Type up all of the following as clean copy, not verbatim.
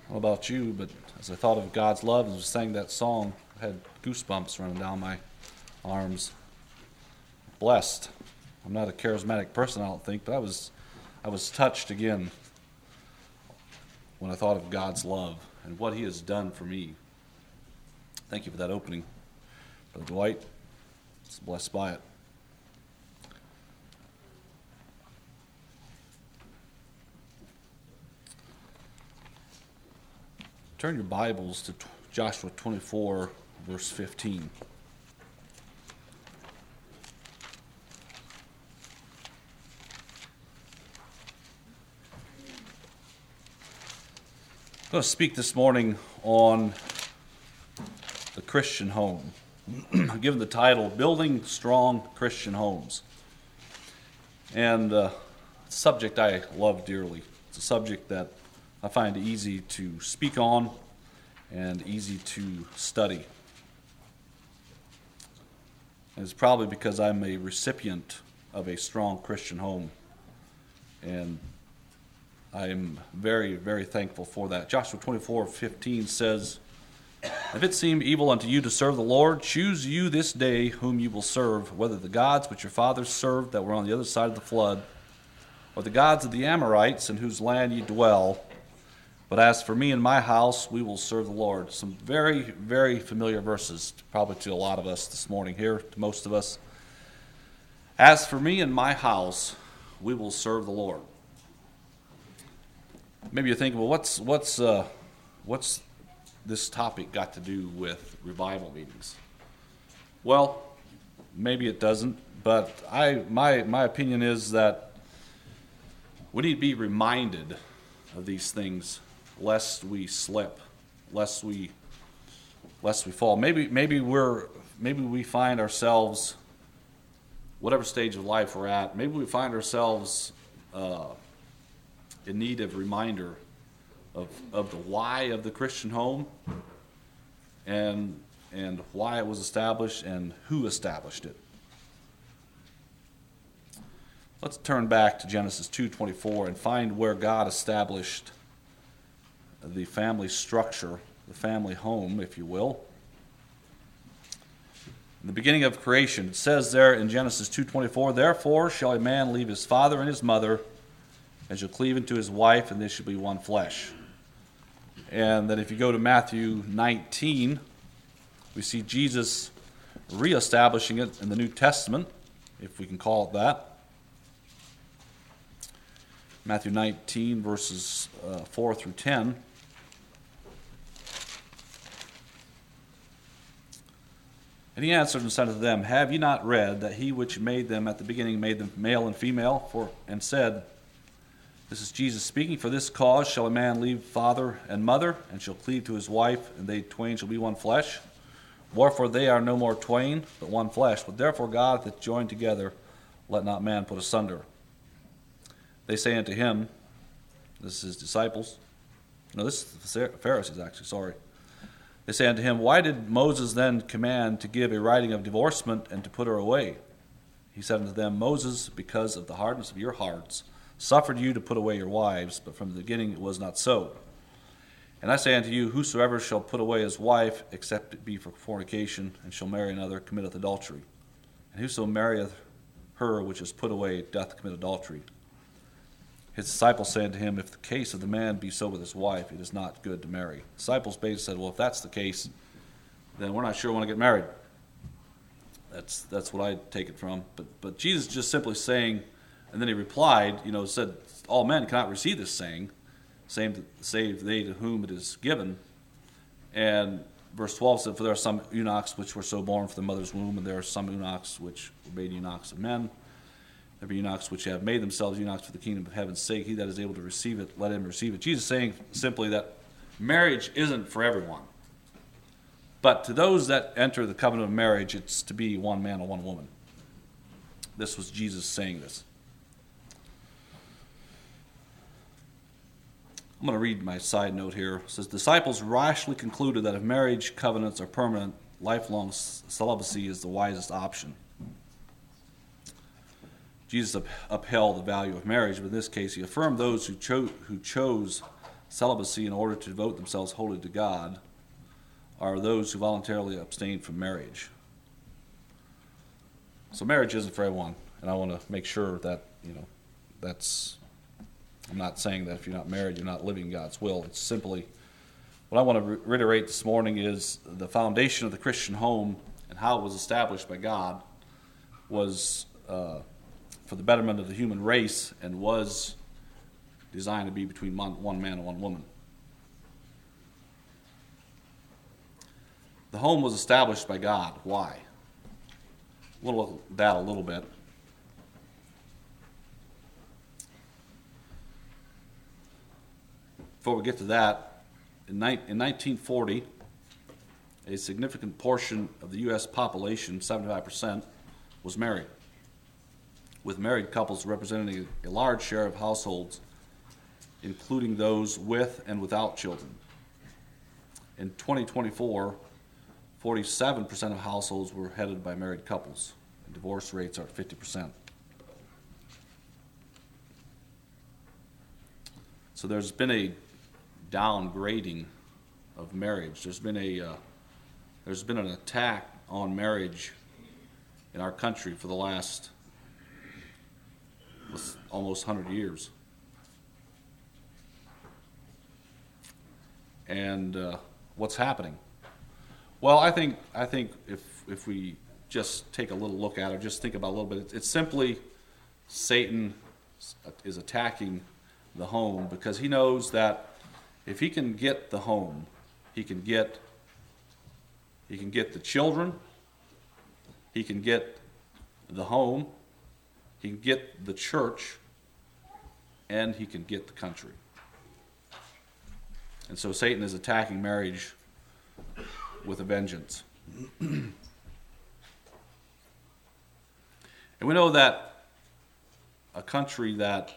I don't know about you, but as I thought of God's love and sang that song, I had goosebumps running down my arms. Blessed. I'm not a charismatic person, I don't think, but I was touched again when I thought of God's love and what He has done for me. Thank you for that opening, Brother Dwight. It's blessed by it. Turn your Bibles to Joshua 24, verse 15. I'm going to speak this morning on the Christian home. I'm given the title, Building Strong Christian Homes. And it's a subject I love dearly. It's a subject that I find easy to speak on and easy to study. And it's probably because I'm a recipient of a strong Christian home. And I am very, very thankful for that. Joshua 24:15 says, "If it seem evil unto you to serve the Lord, choose you this day whom you will serve, whether the gods which your fathers served that were on the other side of the flood, or the gods of the Amorites in whose land ye dwell. But as for me and my house, we will serve the Lord." Some very, very familiar verses, probably to a lot of us this morning here, to most of us. As for me and my house, we will serve the Lord. Maybe you're thinking, well, what's this topic got to do with revival meetings? Well, maybe it doesn't, but my opinion is that we need to be reminded of these things, lest we slip, lest we fall. Maybe we find ourselves, whatever stage of life we're at, maybe we find ourselves in need of reminder of the why of the Christian home and why it was established and who established it. Let's turn back to Genesis 2:24 and find where God established the family structure, the family home, if you will. In the beginning of creation, it says there in Genesis 2:24, "Therefore shall a man leave his father and his mother, and shall cleave unto his wife, and they shall be one flesh." And then if you go to Matthew 19, we see Jesus reestablishing it in the New Testament, if we can call it that. Matthew 19, verses 4 through 10. "And he answered and said unto them, Have ye not read that he which made them at the beginning made them male and female? And said," this is Jesus speaking, "For this cause shall a man leave father and mother, and shall cleave to his wife, and they twain shall be one flesh. Wherefore they are no more twain, but one flesh. But therefore God hath joined together, let not man put asunder. They say unto him," this is his disciples, no, this is the Pharisees actually, sorry. "They say unto him, Why did Moses then command to give a writing of divorcement and to put her away? He said unto them, Moses, because of the hardness of your hearts, suffered you to put away your wives, but from the beginning it was not so. And I say unto you, whosoever shall put away his wife, except it be for fornication, and shall marry another, committeth adultery. And whoso marrieth her which is put away doth commit adultery. His disciples say unto him, If the case of the man be so with his wife, it is not good to marry. The disciples basically said, Well, if that's the case, then we're not sure we want to get married. That's what I take it from. But Jesus just simply saying, and then he replied, said, All men cannot receive this saying, save they to whom it is given. And verse 12 said, For there are some eunuchs which were so born for the mother's womb, and there are some eunuchs which were made eunuchs of men. There be eunuchs which have made themselves eunuchs for the kingdom of heaven's sake. He that is able to receive it, let him receive it. Jesus is saying simply that marriage isn't for everyone. But to those that enter the covenant of marriage, it's to be one man and one woman. This was Jesus saying this. I'm going to read my side note here. It says, "Disciples rashly concluded that if marriage covenants are permanent, lifelong celibacy is the wisest option. Jesus upheld the value of marriage, but in this case he affirmed those who chose celibacy in order to devote themselves wholly to God are those who voluntarily abstain from marriage. So marriage isn't for everyone, and I want to make sure that, I'm not saying that if you're not married, you're not living God's will. It's simply, what I want to reiterate this morning is the foundation of the Christian home and how it was established by God was for the betterment of the human race and was designed to be between one man and one woman. The home was established by God. Why? We'll look at that a little bit. Before we get to that, in 1940, a significant portion of the U.S. population, 75%, was married, with married couples representing a large share of households, including those with and without children. In 2024, 47% of households were headed by married couples, and divorce rates are 50%. So there's been a downgrading of marriage. There's been an attack on marriage in our country for the last almost 100 years. And what's happening? Well, I think if we just take a little look at it, just think about it a little bit, it's simply Satan is attacking the home because he knows that if he can get the home, he can get the children, he can get the home, he can get the church, and he can get the country. And so Satan is attacking marriage with a vengeance. And we know that a country that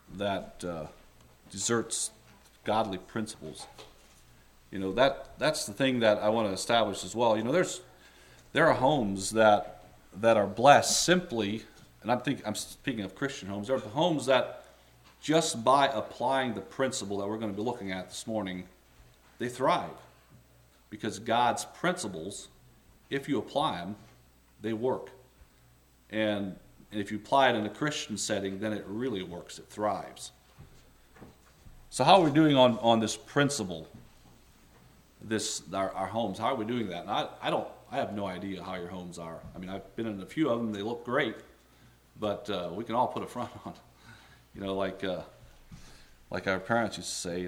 deserts godly principles, that's the thing that I want to establish as well. There are homes that are blessed simply, and I'm speaking of Christian homes. There are homes that just by applying the principle that we're going to be looking at this morning, they thrive. Because God's principles, if you apply them, they work. And if you apply it in a Christian setting, then it really works. It thrives. So how are we doing on this principle, our homes? How are we doing that? And I have no idea how your homes are. I mean, I've been in a few of them. They look great. But we can all put a front on. Like our parents used to say,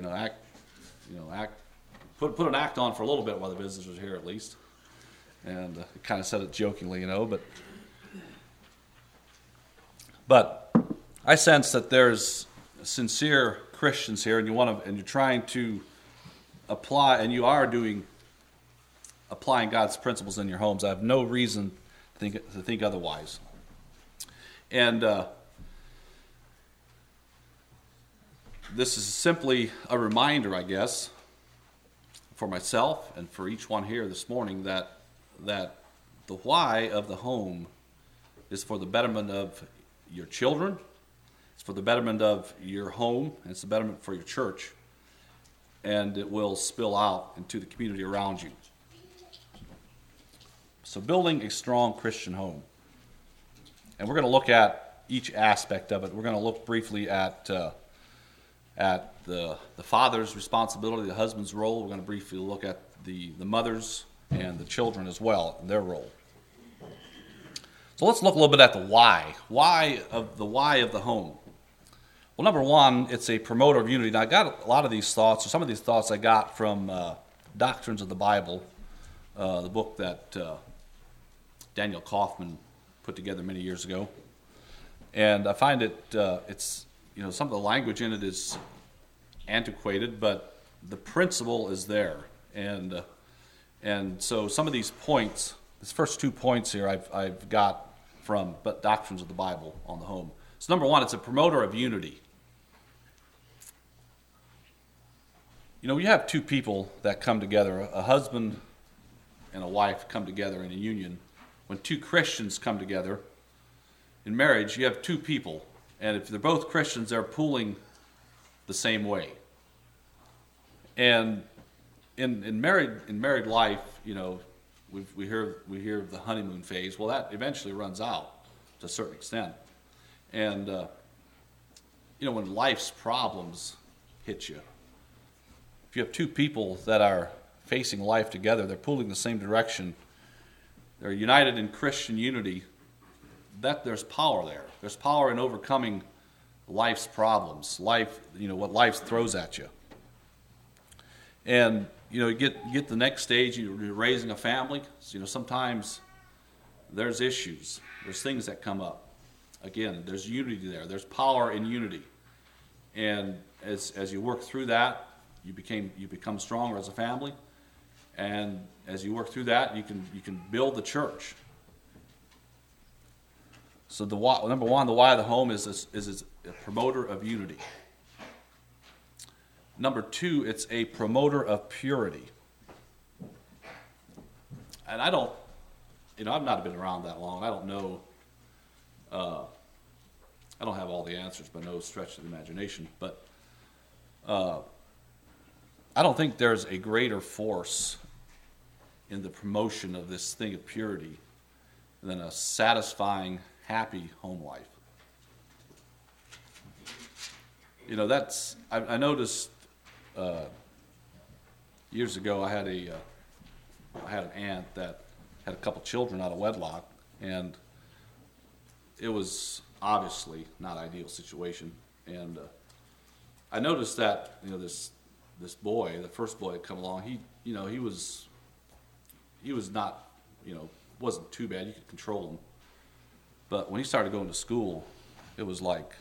put an act on for a little bit while the visitors are here at least. And kind of said it jokingly, but I sense that there's sincere Christians here, and you're trying to apply, and you are applying God's principles in your homes. I have no reason to think otherwise. And this is simply a reminder, I guess, for myself and for each one here this morning that the why of the home is for the betterment of your children, it's for the betterment of your home, and it's the betterment for your church, and it will spill out into the community around you. So building a strong Christian home. And we're going to look at each aspect of it. We're going to look briefly at the father's responsibility, the husband's role. We're going to briefly look at the mothers and the children as well, and their role. So let's look a little bit at the why. Why of the home? Well, number one, it's a promoter of unity. Now, I got a lot of these thoughts, or some of these thoughts I got from Doctrines of the Bible, the book that Daniel Kaufman put together many years ago. And I find it's some of the language in it is antiquated, but the principle is there. And so some of these points, these first 2 points here, I've got from Doctrines of the Bible on the home. So number one, it's a promoter of unity. You have two people that come together, a husband and a wife come together in a union. When two Christians come together in marriage, you have two people. And if they're both Christians, they're pooling the same way. And in married life, you know, we hear of the honeymoon phase. Well, that eventually runs out to a certain extent. And you know, when life's problems hit you, if you have two people that are facing life together, they're pulling the same direction, they're united in Christian unity, that there's power there. There's power in overcoming life's problems, life, you know, what life throws at you. And you know, you get the next stage, you're raising a family. So, you know, sometimes there's issues, there's things that come up. Again, there's unity there. There's power in unity. And as you work through that, you become stronger as a family. And as you work through that, you can build the church. So number one, the why of the home is a promoter of unity. Number two, it's a promoter of purity. And I've not been around that long. I don't know. I don't have all the answers by no stretch of the imagination. But I don't think there's a greater force in the promotion of this thing of purity than a satisfying, happy home life. You know, I noticed years ago I had an aunt that had a couple children out of wedlock, and it was obviously not an ideal situation. And I noticed that, you know, this boy, the first boy that come along, he was not, you know, wasn't too bad. You could control him. But when he started going to school, it was like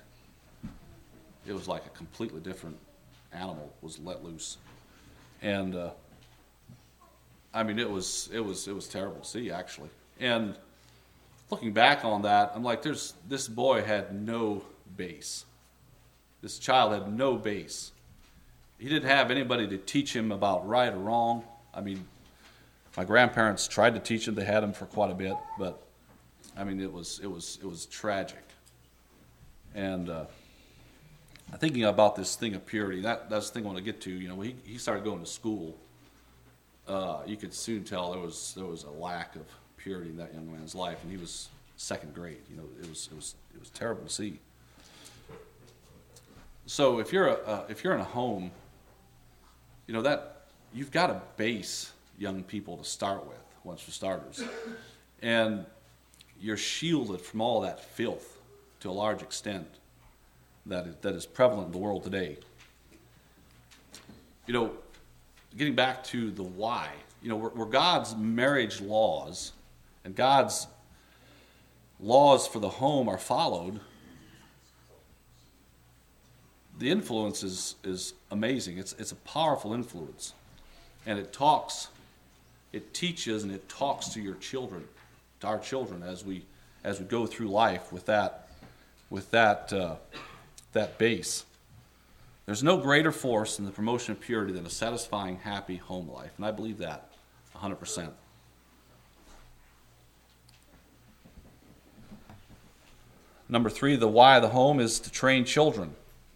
a completely different animal was let loose. And I mean, it was terrible to see, actually. And looking back on that, I'm like, this boy had no base. This child had no base. He didn't have anybody to teach him about right or wrong. I mean, my grandparents tried to teach him. They had him for quite a bit, but I mean, it was tragic. And thinking about this thing of purity, that's the thing I want to get to. You know, when he started going to school, you could soon tell there was a lack of purity in that young man's life, and he was second grade. You know, it was terrible to see. So if you're in a home, you know, that you've got to base young people to start with, once for starters, and you're shielded from all that filth to a large extent that is prevalent in the world today. You know, getting back to the why, you know, where God's marriage laws and God's laws for the home are followed, the influence is amazing. It's a powerful influence, and it teaches, and it talks to your children, to our children, as we go through life with that base. There's no greater force in the promotion of purity than a satisfying, happy home life, and I believe that 100%. Number three, the why of the home is to train children.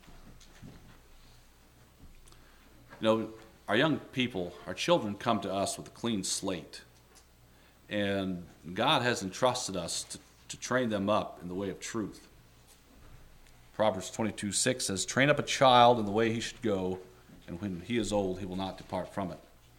You know, our young people, our children come to us with a clean slate. And God has entrusted us to train them up in the way of truth. Proverbs 22:6 says, "Train up a child in the way he should go, and when he is old, he will not depart from it."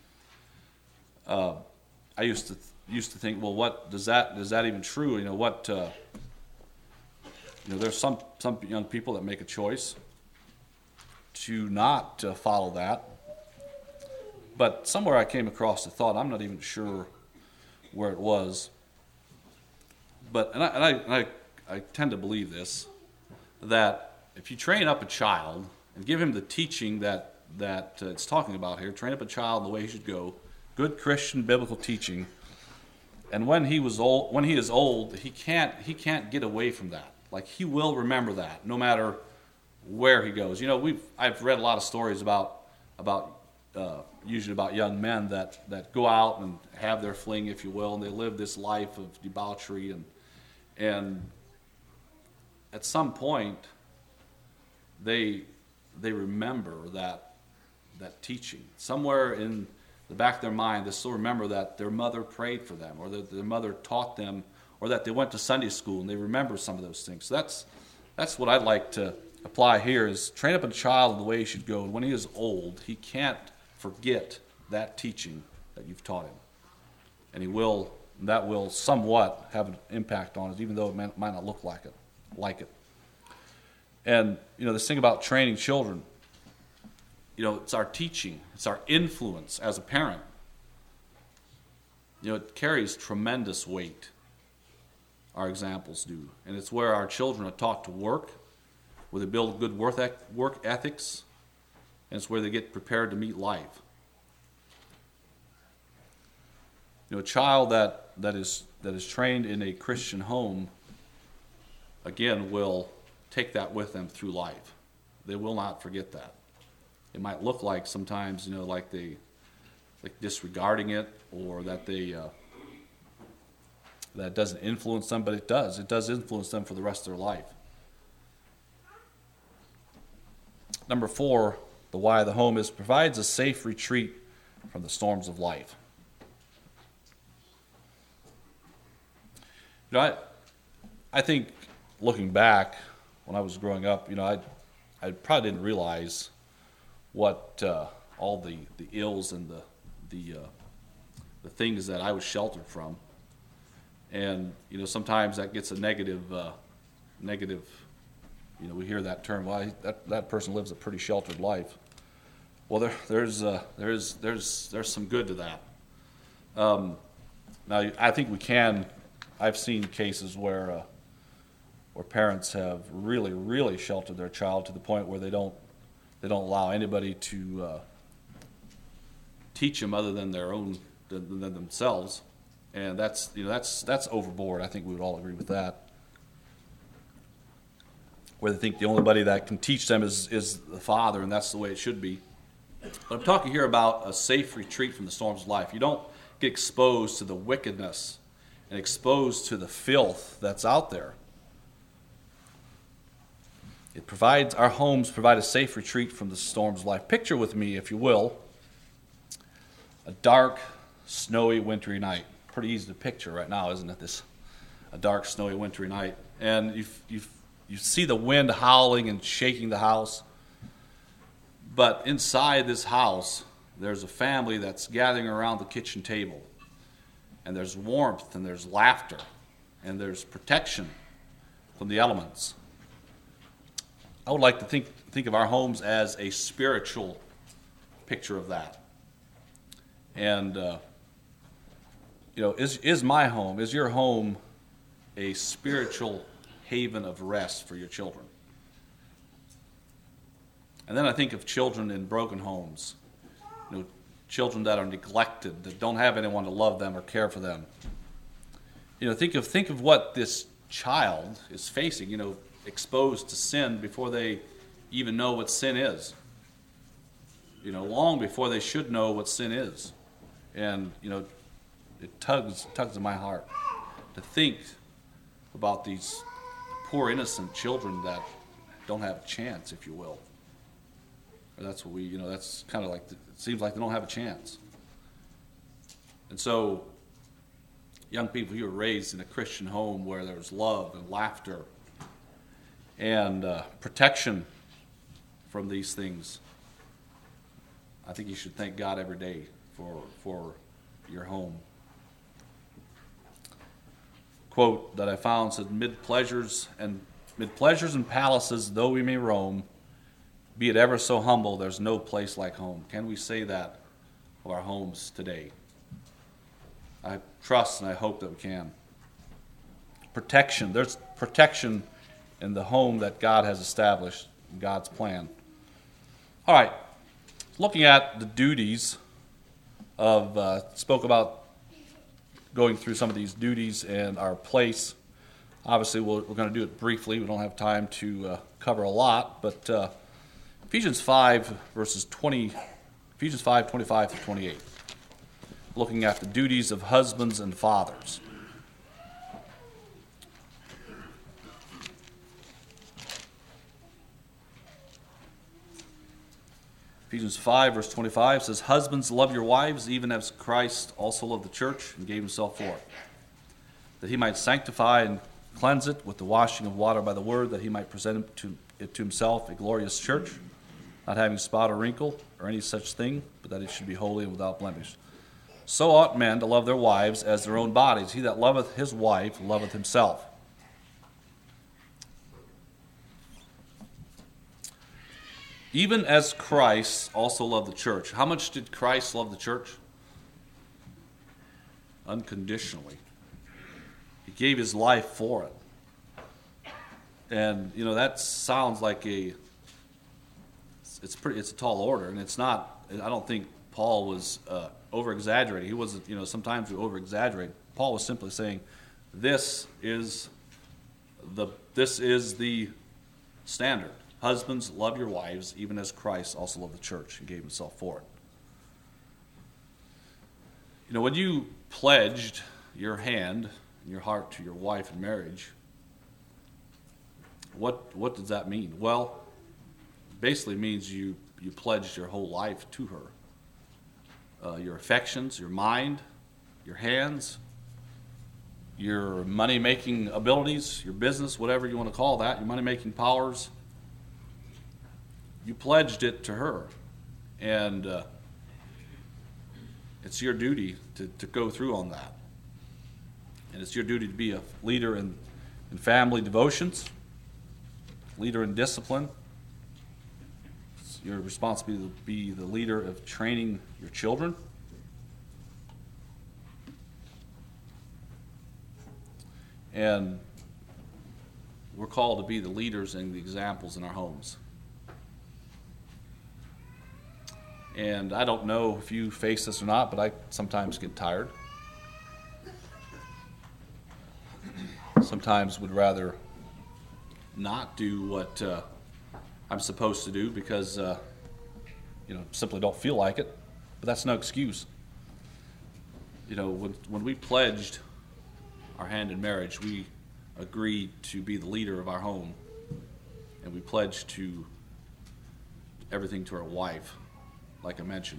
I used to think, well, what is that even true? You know, what there's some young people that make a choice to not follow that. But somewhere I came across the thought, I'm not even sure where it was, but I tend to believe this, that if you train up a child and give him the teaching that it's talking about here, train up a child in the way he should go, good Christian biblical teaching, and when he is old, he can't get away from that. Like, he will remember that no matter where he goes. You know, I've read a lot of stories about usually about young men that go out and have their fling, if you will, and they live this life of debauchery, and at some point they remember that that teaching. Somewhere in the back of their mind, they still remember that their mother prayed for them, or that their mother taught them, or that they went to Sunday school and they remember some of those things. So that's what I'd like to apply here, is train up a child in the way he should go. And when he is old, he can't forget that teaching that you've taught him. And that will somewhat have an impact on it, even though it might not look like it. And, this thing about training children, it's our teaching, it's our influence as a parent. It carries tremendous weight, our examples do. And it's where our children are taught to work, where they build good work ethics, and it's where they get prepared to meet life. A child that is trained in a Christian home, again, will take that with them through life. They will not forget that. It might look like sometimes, like disregarding it, or that that doesn't influence them, but it does. It does influence them for the rest of their life. Number 4, the why of the home is provides a safe retreat from the storms of life. I think looking back, when I was growing up, I probably didn't realize what all the ills and the things that I was sheltered from. And sometimes that gets a negative. We hear that term. Well, that person lives a pretty sheltered life. Well, there's some good to that. Now, I think we can. I've seen cases where parents have really, really sheltered their child to the point where they don't allow anybody to teach them other than than themselves, and that's overboard. I think we would all agree with that. Where they think the only body that can teach them is the father, and that's the way it should be. But I'm talking here about a safe retreat from the storms of life. You don't get exposed to the wickedness and exposed to the filth that's out there. Our homes provide a safe retreat from the storms of life. Picture with me, if you will, a dark, snowy, wintry night. Pretty easy to picture right now, isn't it? A dark, snowy, wintry night. And you see the wind howling and shaking the house. But inside this house, there's a family that's gathering around the kitchen table. And there's warmth, and there's laughter, and there's protection from the elements. I would like to think of our homes as a spiritual picture of that. And is my home, is your home a spiritual haven of rest for your children? And then I think of children in broken homes, children that are neglected, that don't have anyone to love them or care for them. Think of what this child is facing, exposed to sin before they even know what sin is. Long before they should know what sin is. And, it tugs at my heart to think about these poor innocent children that don't have a chance, if you will. Or that's what that's kind of like, it seems like they don't have a chance. And so, young people, you were raised in a Christian home where there was love and laughter and protection from these things. I think you should thank God every day for your home. Quote that I found said, "Mid pleasures and palaces, though we may roam, be it ever so humble, there's no place like home." Can we say that of our homes today? I trust and I hope that we can. Protection. There's protection in the home that God has established, in God's plan. All right. Looking at the duties spoke about going through some of these duties and our place. Obviously, we're going to do it briefly. We don't have time to cover a lot, but Ephesians 5, 25 through 28. Looking at the duties of husbands and fathers. Ephesians 5, verse 25 says, "Husbands, love your wives, even as Christ also loved the church and gave himself for it, that he might sanctify and cleanse it with the washing of water by the word, that he might present it to himself a glorious church, not having spot or wrinkle or any such thing, but that it should be holy and without blemish. So ought men to love their wives as their own bodies. He that loveth his wife loveth himself." Even as Christ also loved the church. How much did Christ love the church? Unconditionally. He gave his life for it. And, that sounds like it's a tall order, and it's not. I don't think Paul was over-exaggerating. He wasn't, sometimes we over-exaggerate. Paul was simply saying, this is the standard. Husbands, love your wives, even as Christ also loved the church and gave himself for it. When you pledged your hand and your heart to your wife in marriage, what does that mean? Well, basically means you pledged your whole life to her. Your affections, your mind, your hands, your money-making abilities, your business, whatever you want to call that, your money-making powers. You pledged it to her, and it's your duty to go through on that. And it's your duty to be a leader in family devotions, leader in discipline. It's your responsibility to be the leader of training your children. And we're called to be the leaders and the examples in our homes. And I don't know if you face this or not, but I sometimes get tired. Sometimes would rather not do what I'm supposed to do because, simply don't feel like it. But that's no excuse. When we pledged our hand in marriage, we agreed to be the leader of our home, and we pledged to everything to our wife, like I mentioned.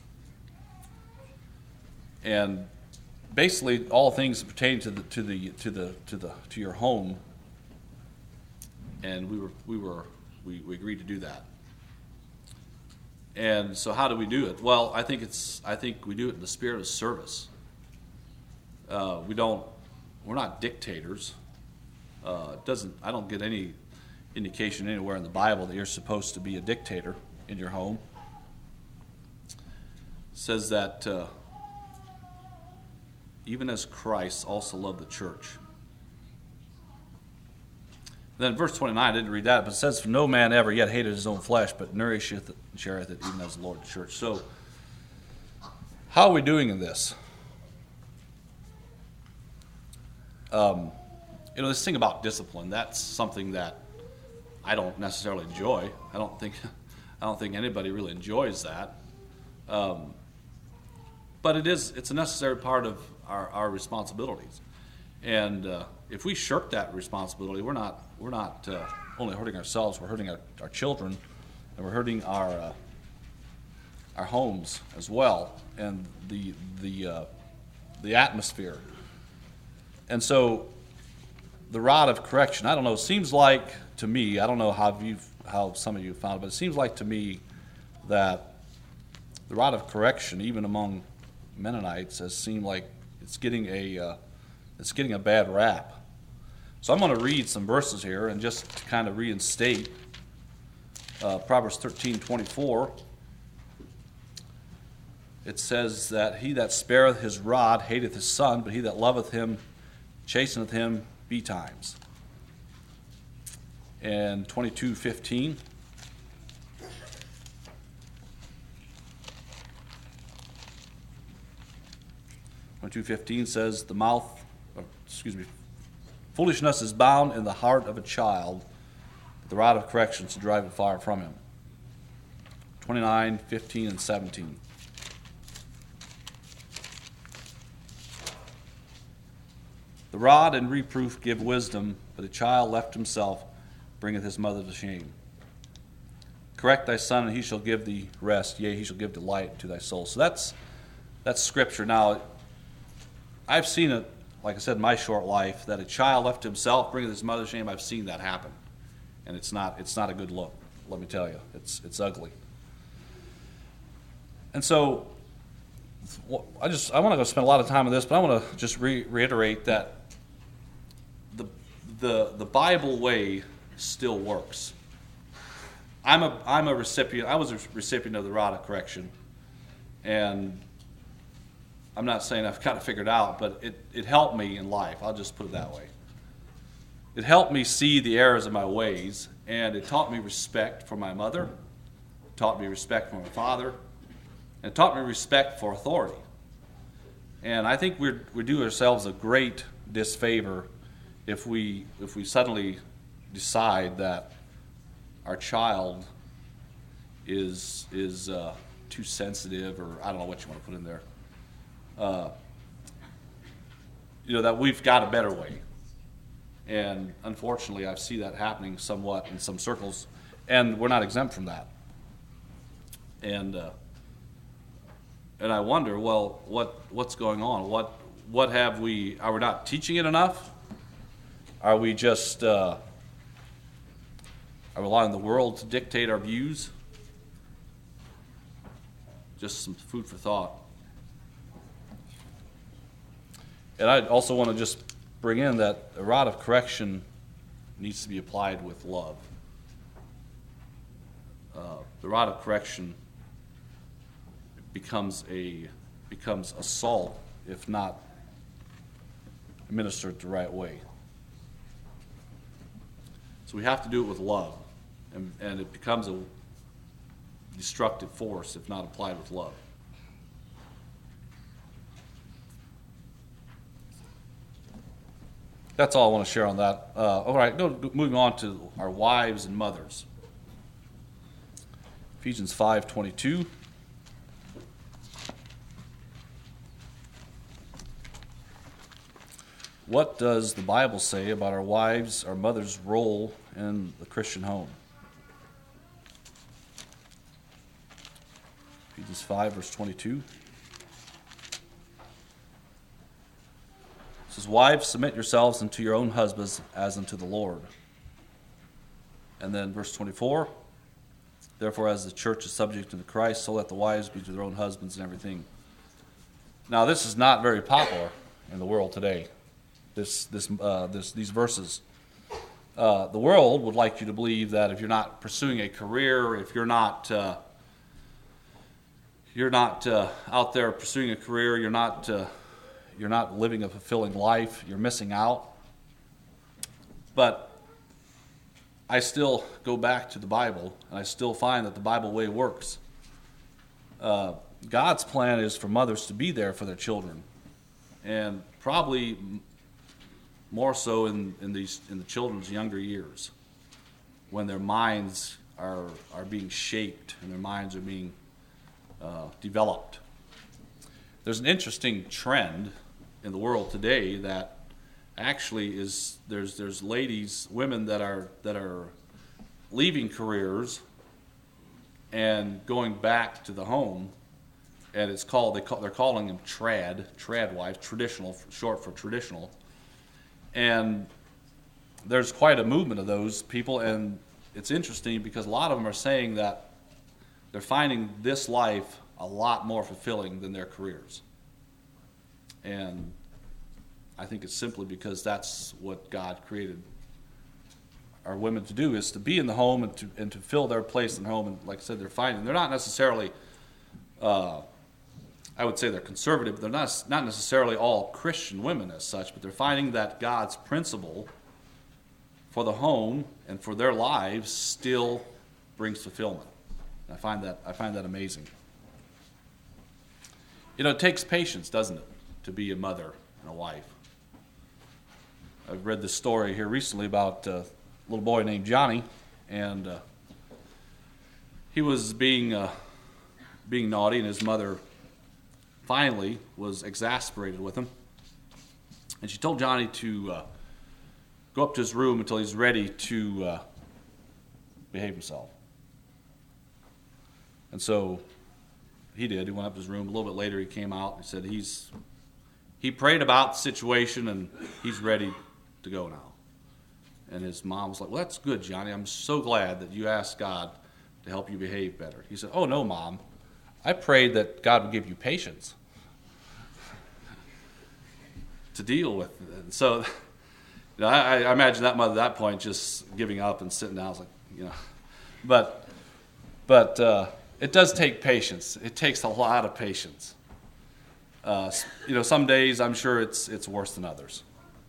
And basically, all things pertaining to your home, and we agreed to do that. And so, how do we do it? Well, I think we do it in the spirit of service. We're not dictators. I don't get any indication anywhere in the Bible that you're supposed to be a dictator in your home. It says that even as Christ also loved the church. Then verse 29, I didn't read that, but it says, "For no man ever yet hated his own flesh, but nourisheth it and shareth it, even as the Lord the church." So, how are we doing in this? This thing about discipline, that's something that I don't necessarily enjoy. I don't think anybody really enjoys that. But it's a necessary part of our responsibilities. And if we shirk that responsibility, we're not only hurting ourselves, we're hurting our children, and we're hurting our homes as well, and the atmosphere. And so, the rod of correction, I don't know, seems like to me, I don't know how some of you found it, but it seems like to me that the rod of correction, even among Mennonites, has seemed like it's getting a bad rap. So I'm going to read some verses here and just to kind of reinstate Proverbs 13:24. It says that he that spareth his rod hateth his son, but he that loveth him chasteneth him betimes. And 22:15. Says foolishness is bound in the heart of a child, but the rod of correction to drive it far from him. 29:15 and 17. The rod and reproof give wisdom, but a child left himself bringeth his mother to shame. Correct thy son, and he shall give thee rest. Yea, he shall give delight to thy soul. So that's Scripture. Now, I've seen it, like I said, in my short life, that a child left to himself bringeth his mother shame. I've seen that happen, and it's not a good look. Let me tell you, it's ugly. And so, I want to go spend a lot of time on this, but I want to just reiterate that the Bible way still works. I was a recipient of the rod of correction, and I'm not saying I've got it figured out, but it helped me in life. I'll just put it that way. It helped me see the errors of my ways, and it taught me respect for my mother, it taught me respect for my father, and it taught me respect for authority. And I think we do ourselves a great disfavor if we suddenly decide that our child is too sensitive, or I don't know what you want to put in there. That we've got a better way. And unfortunately, I see that happening somewhat in some circles, and we're not exempt from that. And I wonder, well, what's going on? What have we? Are we not teaching it enough? Are we just are allowing the world to dictate our views? Just some food for thought. And I also want to just bring in that a rod of correction needs to be applied with love. The rod of correction becomes assault if not administered the right way. So we have to do it with love, and it becomes a destructive force if not applied with love. That's all I want to share on that. All right, moving on to our wives and mothers. Ephesians 5:22. What does the Bible say about our wives, our mothers' role in the Christian home? Ephesians 5, verse 22. It says, wives, submit yourselves unto your own husbands as unto the Lord. And then verse 24. Therefore, as the church is subject to Christ, so let the wives be to their own husbands and everything. Now, this is not very popular in the world today. These verses. The world would like you to believe that if you're not pursuing a career, if you're not out there pursuing a career, you're not living a fulfilling life, you're missing out. But I still go back to the Bible, and I still find that the Bible way works. God's plan is for mothers to be there for their children, and probably more so in the children's younger years, when their minds are being shaped and their minds are being developed. There's an interesting trend in the world today that actually is there's women that are leaving careers and going back to the home, and they're calling them trad wives, traditional, short for traditional. And there's quite a movement of those people, and it's interesting because a lot of them are saying that they're finding this life a lot more fulfilling than their careers. And I think it's simply because that's what God created our women to do, is to be in the home and to fill their place in the home. And like I said, they're not necessarily, I would say they're conservative, but they're not necessarily all Christian women as such, but they're finding that God's principle for the home and for their lives still brings fulfillment. I find that amazing. It takes patience, doesn't it, to be a mother and a wife. I've read this story here recently about a little boy named Johnny, and he was being naughty, and his mother finally was exasperated with him. And she told Johnny to go up to his room until he's ready to behave himself. And so he did. He went up to his room. A little bit later, he came out and said he prayed about the situation, and he's ready to go now. And his mom was like, well, that's good, Johnny. I'm so glad that you asked God to help you behave better. He said, oh, no, Mom. I prayed that God would give you patience to deal with it. And so I imagine that mother at that point just giving up and sitting down. I was like, But it does take patience. It takes a lot of patience. Some days I'm sure it's worse than others.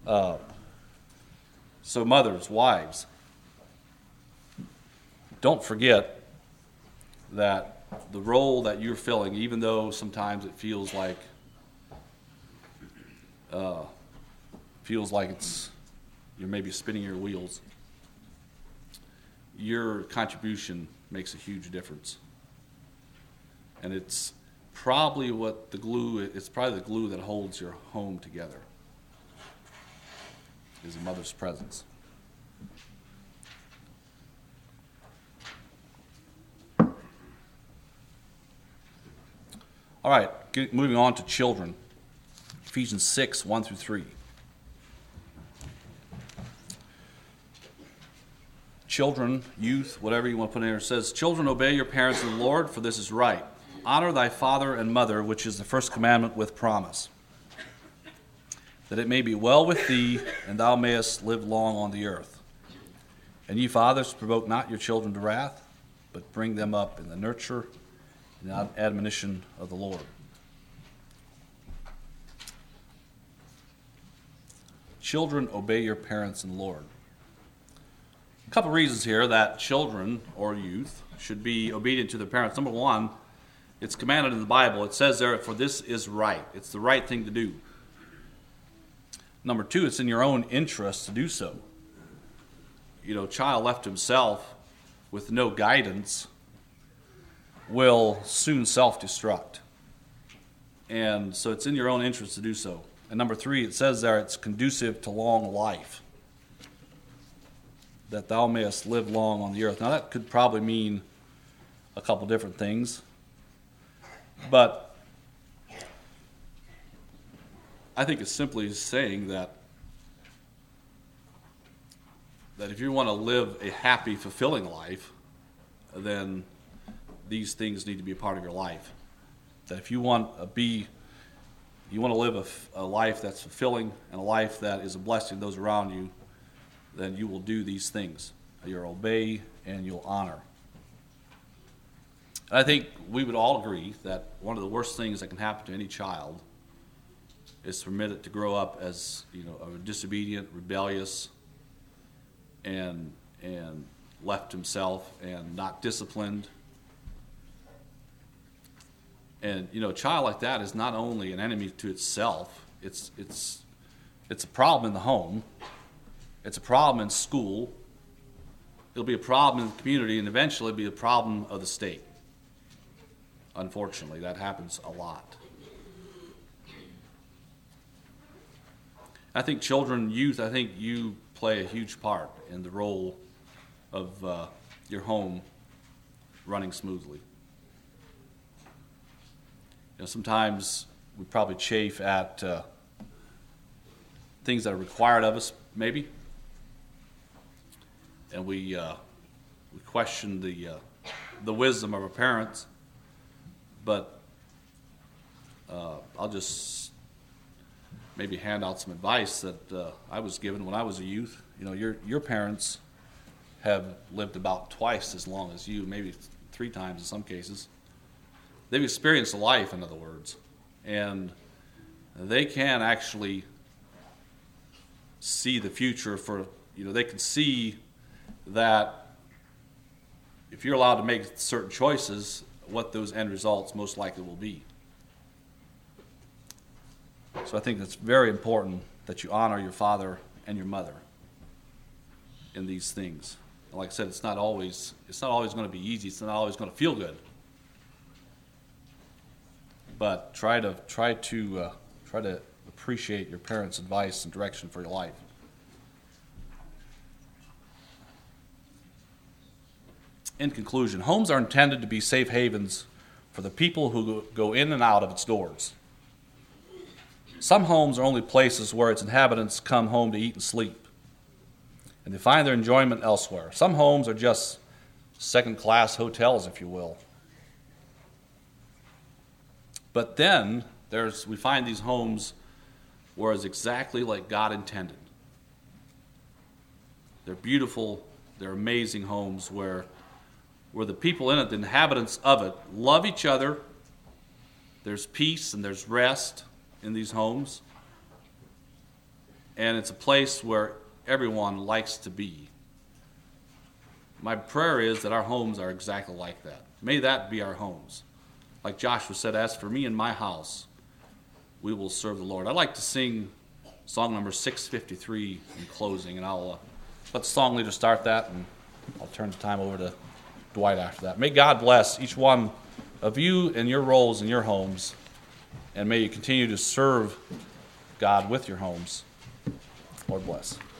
So mothers, wives, don't forget that the role that you're filling, even though sometimes it feels like it's you're maybe spinning your wheels, your contribution makes a huge difference. And it's probably the glue that holds your home together is a mother's presence. All right, moving on to children. Ephesians 6, 1 through 3. Children, youth, whatever you want to put in there, it says, children, obey your parents in the Lord, for this is right. Honor thy father and mother, which is the first commandment with promise, that it may be well with thee, and thou mayest live long on the earth. And ye fathers, provoke not your children to wrath, but bring them up in the nurture and admonition of the Lord. Children, obey your parents in the Lord. A couple reasons here that children or youth should be obedient to their parents. Number one, it's commanded in the Bible. It says there, for this is right. It's the right thing to do. Number two, it's in your own interest to do so. Child left to himself with no guidance will soon self-destruct. And so it's in your own interest to do so. And number three, it says there it's conducive to long life, that thou mayest live long on the earth. Now that could probably mean a couple different things, but I think it's simply saying that if you want to live a happy, fulfilling life, then these things need to be a part of your life. That if you want to live a life that's fulfilling and a life that is a blessing to those around you, then you will do these things. You'll obey and you'll honor. And I think we would all agree that one of the worst things that can happen to any child is to permit it to grow up as a disobedient, rebellious, and left himself and not disciplined. And a child like that is not only an enemy to itself. It's a problem in the home. It's a problem in school. It'll be a problem in the community, and eventually it'll be a problem of the state. Unfortunately, that happens a lot. I think children, youth, I think you play a huge part in the role of your home running smoothly. Sometimes we probably chafe at things that are required of us, maybe, and we question the wisdom of our parents. But I'll just maybe hand out some advice that I was given when I was a youth. Your parents have lived about twice as long as you, maybe 3 times in some cases. They've experienced life, in other words, and they can actually see the future they can see that if you're allowed to make certain choices, what those end results most likely will be. So I think it's very important that you honor your father and your mother in these things. And like I said, it's not always going to be easy. It's not always going to feel good. But try to appreciate your parents' advice and direction for your life. In conclusion, homes are intended to be safe havens for the people who go in and out of its doors. Some homes are only places where its inhabitants come home to eat and sleep, and they find their enjoyment elsewhere. Some homes are just second-class hotels, if you will. But then we find these homes where it's exactly like God intended. They're beautiful, they're amazing homes where the people in it, the inhabitants of it, love each other. There's peace and there's rest in these homes. And it's a place where everyone likes to be. My prayer is that our homes are exactly like that. May that be our homes. Like Joshua said, as for me and my house, we will serve the Lord. I'd like to sing song number 653 in closing, and I'll let the song leader start that, and I'll turn the time over to Dwight after that. May God bless each one of you and your roles in your homes, and may you continue to serve God with your homes. Lord bless.